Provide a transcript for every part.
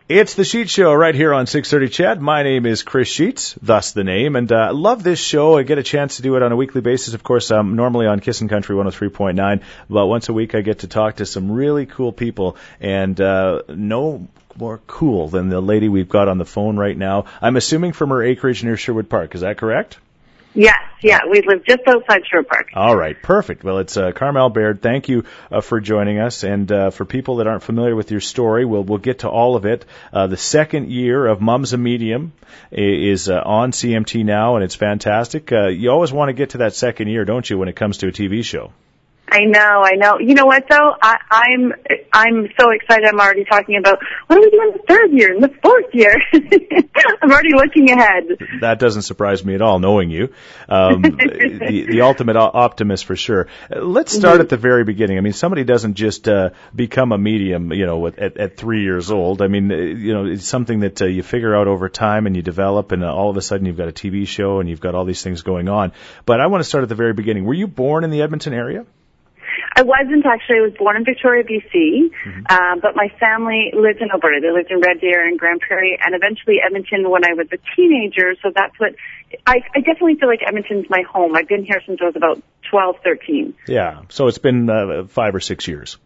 It's the Sheets Show right here on 630 CHED. My name is Chris Sheets, thus the name, and I love this show. I get a chance to do it on a weekly basis. Of course, I'm normally on Kissin' Country 103.9, but once a week I get to talk to some really cool people, and no more cool than the lady we've got on the phone right now. I'm assuming from her acreage near Sherwood Park. Is that correct? Yes, yeah, we live just outside Sherwood Park. All right, perfect. Well, it's Carmel Baird. Thank you for joining us. And for people that aren't familiar with your story, we'll get to all of it. The second year of Mom's a Medium is on CMT now, and it's fantastic. You always want to get to that second year, don't you, when it comes to a TV show? I know. You know what, though? I'm so excited. I'm already talking about what are we doing the third year and the fourth year. I'm already looking ahead. That doesn't surprise me at all, knowing you. The ultimate optimist for sure. Let's start at the very beginning. I mean, somebody doesn't just become a medium, at 3 years old. I mean, it's something that you figure out over time and you develop, and all of a sudden you've got a TV show and you've got all these things going on. But I want to start at the very beginning. Were you born in the Edmonton area? I wasn't actually. I was born in Victoria, BC, but my family lived in Alberta. They lived in Red Deer and Grand Prairie, and eventually Edmonton when I was a teenager. So that's what I definitely feel like Edmonton's my home. I've been here since I was about 12, 13. Yeah, so it's been 5 or 6 years.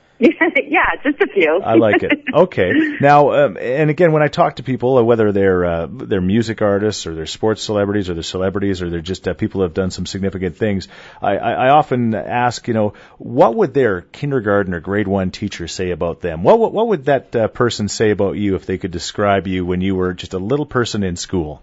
Yeah, just a few. I like it. Okay. Now, and again, when I talk to people, whether they're music artists or they're sports celebrities or they're celebrities or they're just people who have done some significant things, I often ask, what would their kindergarten or grade 1 teacher say about them? What would that person say about you if they could describe you when you were just a little person in school?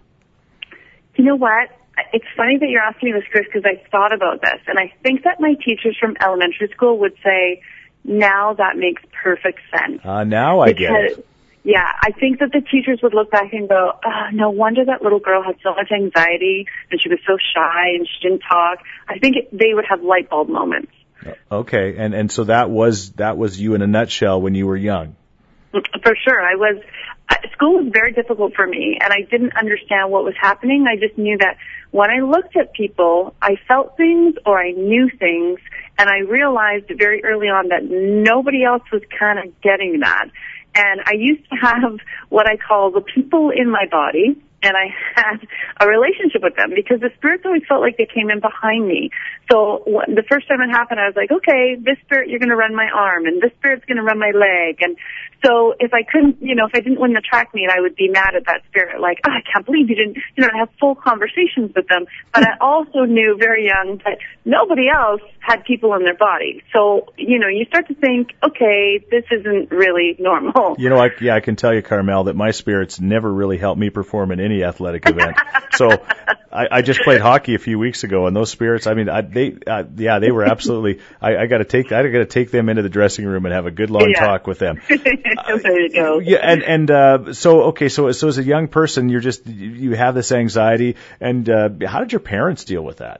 You know what? It's funny that you're asking me this, Chris, because I thought about this, and I think that my teachers from elementary school would say, now that makes perfect sense. Now I get it. Yeah, I think that the teachers would look back and go, oh, no wonder that little girl had so much anxiety and she was so shy and she didn't talk. I think they would have light bulb moments. Okay, and so that was you in a nutshell when you were young. For sure. School was very difficult for me, and I didn't understand what was happening. I just knew that when I looked at people, I felt things or I knew things, and I realized very early on that nobody else was kind of getting that. And I used to have what I call the people in my body, and I had a relationship with them because the spirits always felt like they came in behind me. So the first time it happened, I was like, okay, this spirit, you're going to run my arm, and this spirit's going to run my leg. And so if I couldn't, if I didn't win the track meet, I would be mad at that spirit, like, oh, I can't believe you didn't, have full conversations with them. But I also knew very young that nobody else had people in their body. So, you start to think, okay, this isn't really normal. I can tell you, Carmel, that my spirits never really helped me perform in any athletic event. So I just played hockey a few weeks ago, and those spirits, they were absolutely, I got to take them into the dressing room and have a good long talk with them. There you go. Yeah, so as a young person, you have this anxiety, and how did your parents deal with that?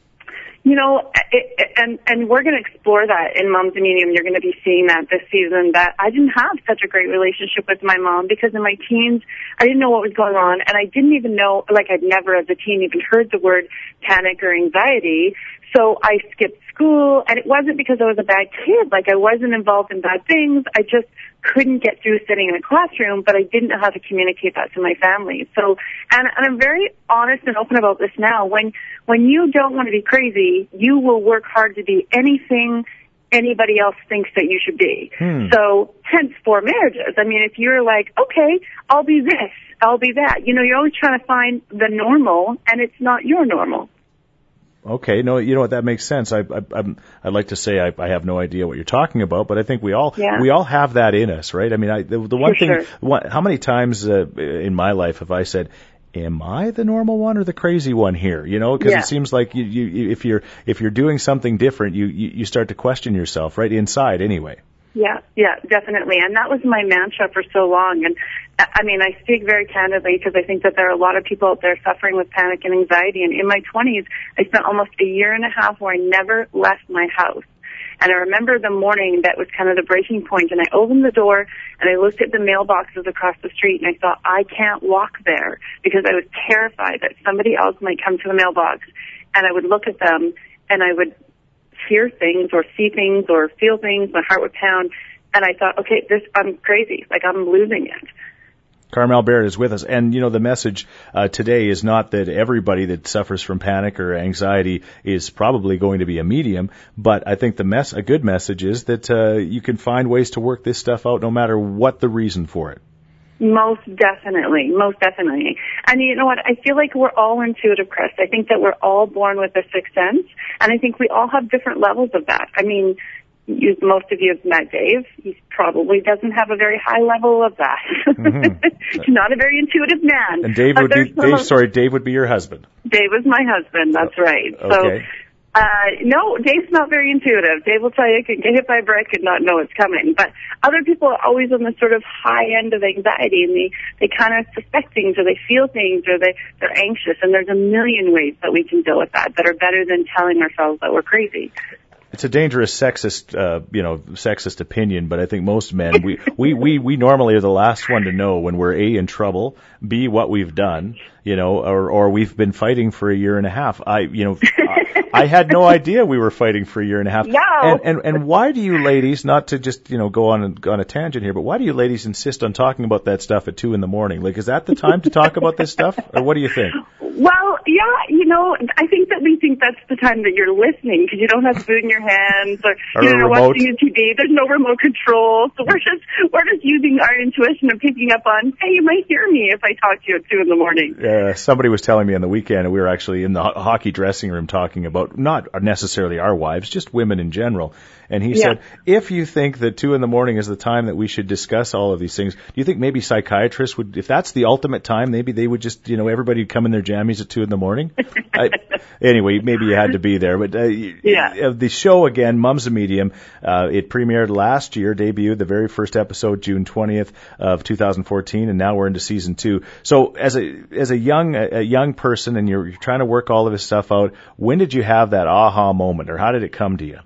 And we're going to explore that in Mom's a Medium. You're going to be seeing that this season, that I didn't have such a great relationship with my mom because in my teens, I didn't know what was going on, and I didn't even know, I'd never as a teen even heard the word panic or anxiety. So I skipped school, and it wasn't because I was a bad kid. I wasn't involved in bad things. I just couldn't get through sitting in a classroom, but I didn't know how to communicate that to my family. So, and I'm very honest and open about this now. When you don't want to be crazy, you will work hard to be anything anybody else thinks that you should be. So, hence for marriages. If you're like, okay, I'll be this, I'll be that. You're always trying to find the normal, and it's not your normal. Okay, no, you know what, that makes sense. I'd like to say I have no idea what you're talking about, but I think we all have that in us, right? The one thing, how many times in my life have I said, am I the normal one or the crazy one here? Because it seems like you if you're doing something different, you start to question yourself, right inside anyway. Yeah, definitely. And that was my mantra for so long. And I speak very candidly because I think that there are a lot of people out there suffering with panic and anxiety. And in my 20s, I spent almost a year and a half where I never left my house. And I remember the morning that was kind of the breaking point, and I opened the door and I looked at the mailboxes across the street, and I thought, I can't walk there because I was terrified that somebody else might come to the mailbox, and I would look at them and I would hear things or see things or feel things, my heart would pound, and I thought, okay, I'm crazy, I'm losing it. Carmel Baird is with us. And, the message today is not that everybody that suffers from panic or anxiety is probably going to be a medium, but I think a good message is that you can find ways to work this stuff out no matter what the reason for it. Most definitely. And you know what? I feel like we're all intuitive, Chris. I think that we're all born with a sixth sense, and I think we all have different levels of that. I mean, most of you have met Dave. He probably doesn't have a very high level of that. Mm-hmm. He's not a very intuitive man. And Dave would be your husband. Dave is my husband. That's right. Okay. So, no, Dave's not very intuitive. Dave will tell you can get hit by a brick and not know it's coming. But other people are always on the sort of high end of anxiety, and they kind of suspect things, or they feel things, or they're anxious. And there's a million ways that we can deal with that are better than telling ourselves that we're crazy. It's a dangerous sexist opinion, but I think most men, we normally are the last one to know when we're A, in trouble, B, what we've done, or we've been fighting for a year and a half. I had no idea we were fighting for a year and a half. No. And why do you ladies, not to just, go on a tangent here, but why do you ladies insist on talking about that stuff at 2 a.m? Like, is that the time to talk about this stuff? Or what do you think? Well, yeah, I think that we think that's the time that you're listening, because you don't have food in your hands, or you're watching TV. There's no remote control, so we're just using our intuition and picking up on, hey, you might hear me if I talk to you at 2 a.m. Somebody was telling me on the weekend, and we were actually in the hockey dressing room talking about not necessarily our wives, just women in general. And he said, if you think that 2 a.m. is the time that we should discuss all of these things, do you think maybe psychiatrists would, if that's the ultimate time, maybe they would just, everybody would come in their jammies at 2 a.m? Anyway, maybe you had to be there. But the show, again, Mom's a Medium, it premiered last year, debuted the very first episode, June 20th of 2014, and now we're into season 2. So as a young person, and you're trying to work all of this stuff out, when did you have that aha moment, or how did it come to you?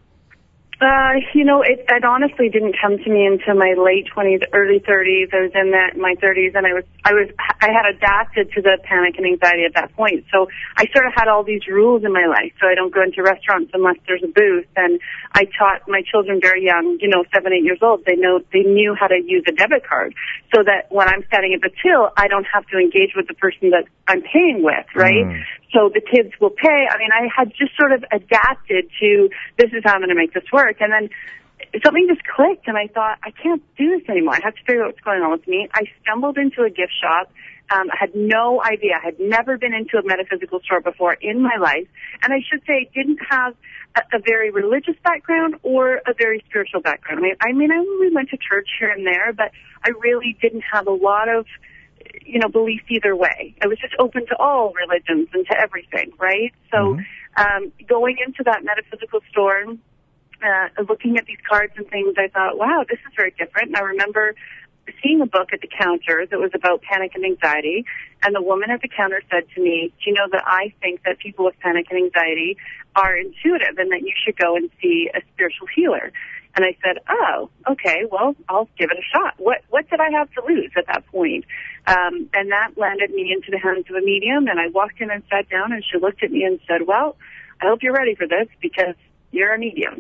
It honestly didn't come to me until my late 20s, early 30s. I was in my 30s, and I had adapted to the panic and anxiety at that point. So I sort of had all these rules in my life. So I don't go into restaurants unless there's a booth. And I taught my children very young, 7, 8 years old. They knew how to use a debit card, so that when I'm standing at the till, I don't have to engage with the person that I'm paying with, right? Mm. So the kids will pay. I mean, I had just sort of adapted to, this is how I'm going to make this work. And then something just clicked, and I thought, I can't do this anymore. I have to figure out what's going on with me. I stumbled into a gift shop. I had no idea. I had never been into a metaphysical store before in my life. And I should say, didn't have a very religious background or a very spiritual background. I mean, I only went to church here and there, but I really didn't have a lot of beliefs either way. I was just open to all religions and to everything, right? So, going into that metaphysical store, looking at these cards and things, I thought, wow, this is very different. And I remember seeing a book at the counter that was about panic and anxiety, and the woman at the counter said to me, do you know that I think that people with panic and anxiety are intuitive, and that you should go and see a spiritual healer? And I said, oh, okay, well, I'll give it a shot. What did I have to lose at that point? And that landed me into the hands of a medium, and I walked in and sat down, and she looked at me and said, well, I hope you're ready for this, because you're a medium.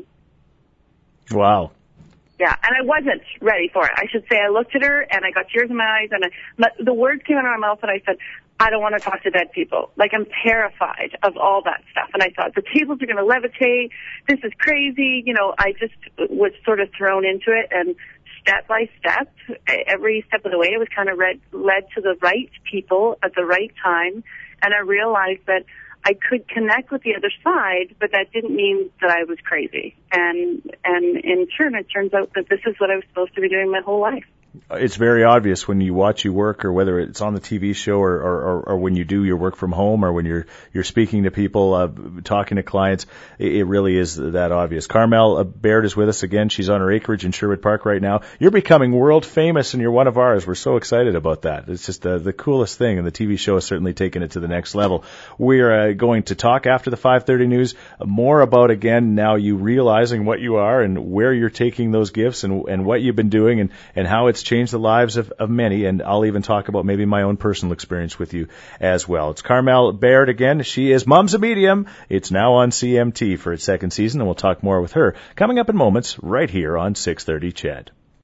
Wow. Yeah, and I wasn't ready for it. I should say I looked at her, and I got tears in my eyes, and the words came out of my mouth, and I said, I don't want to talk to dead people. Like, I'm terrified of all that stuff. And I thought, the tables are going to levitate. This is crazy. I just was sort of thrown into it, and step by step, every step of the way, it was kind of led to the right people at the right time. And I realized that I could connect with the other side, but that didn't mean that I was crazy. And in turn, it turns out that this is what I was supposed to be doing my whole life. It's very obvious when you watch you work, or whether it's on the TV show, or when you do your work from home, or when you're speaking to people, talking to clients. It really is that obvious. Carmel Baird is with us again. She's on her acreage in Sherwood Park right now. You're becoming world famous, and you're one of ours. We're so excited about that. It's just the coolest thing, and the TV show has certainly taken it to the next level. We're going to talk after the 5:30 news more about, again, now you realizing what you are and where you're taking those gifts, and what you've been doing, and how it's changed the lives of many, and I'll even talk about maybe my own personal experience with you as well. It's Carmel Baird again. She is Mom's a Medium. It's now on CMT for its second season, and we'll talk more with her coming up in moments right here on 630 CHED.